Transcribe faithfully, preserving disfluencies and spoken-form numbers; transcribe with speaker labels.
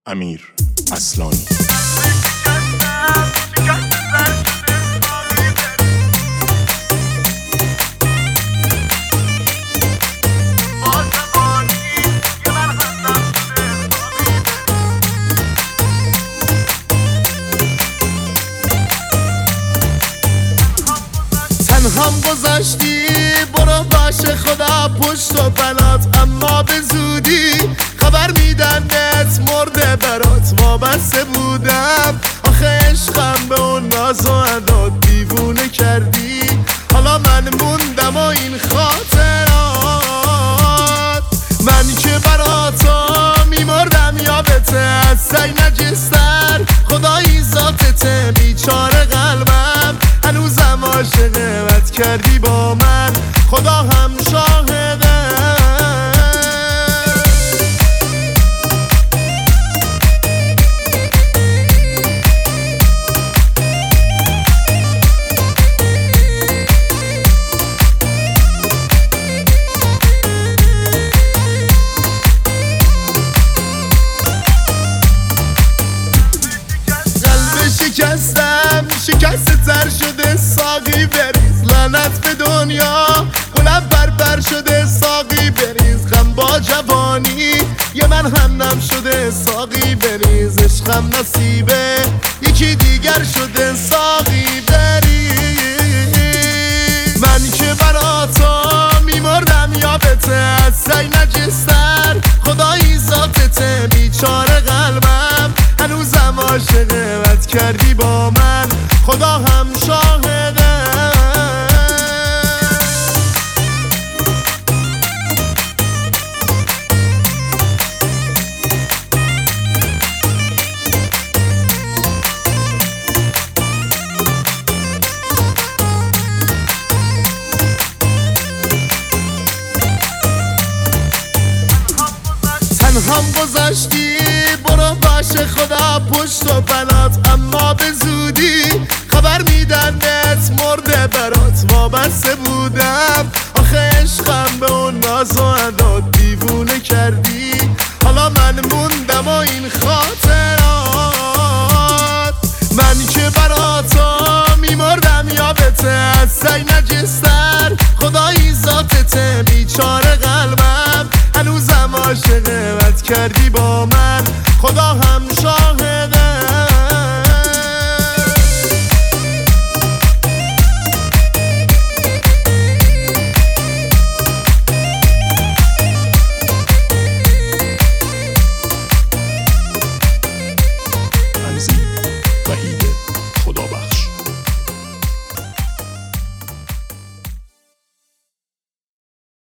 Speaker 1: امیر اصلانی.
Speaker 2: هم گذاشتی برو باشه خدا پشت و بلات، اما به زودی خبر میدنت مرده برات. وابسته بودم آخه عشقم به اون ناز و ادا، دیوونه کردی حالا من موندم و این خاطرات. من که براتا میمردم یادته، از سعی نجستر خدایی ذاتته. بیچاره قلبم هنوزم عاشقه، بد کردی با من خدا هم شاهده. شکستم شکست تر شده ساقی بریز، لعنت به دنیا قلب بربر شده ساقی بریز. غم با جوانی یه من هم نم شده ساقی بریز، عشقم نصیبه یکی دیگر شده ساقی بریز. من که براتا میمردم یادته، از سعی نجستر خدایی ذاتته. بیچاره قلبم هنوزم عاشقه، بد کردی با من خدا هم شاهده. هم گذاشتی برو باشه خدا پشت و بلات، اما به زودی خبر میدنت مرده برات. وابسته بودم آخه عشقم به اون ناز و ادا، دیوونه کردی حالا من موندم و این خاطرات. من که براتا میمردم یادته، از سعی نجستر خدایی ذاتته. بیچاره قلبم هنوزم عاشقه، بد کردی با من خدا هم شاهده.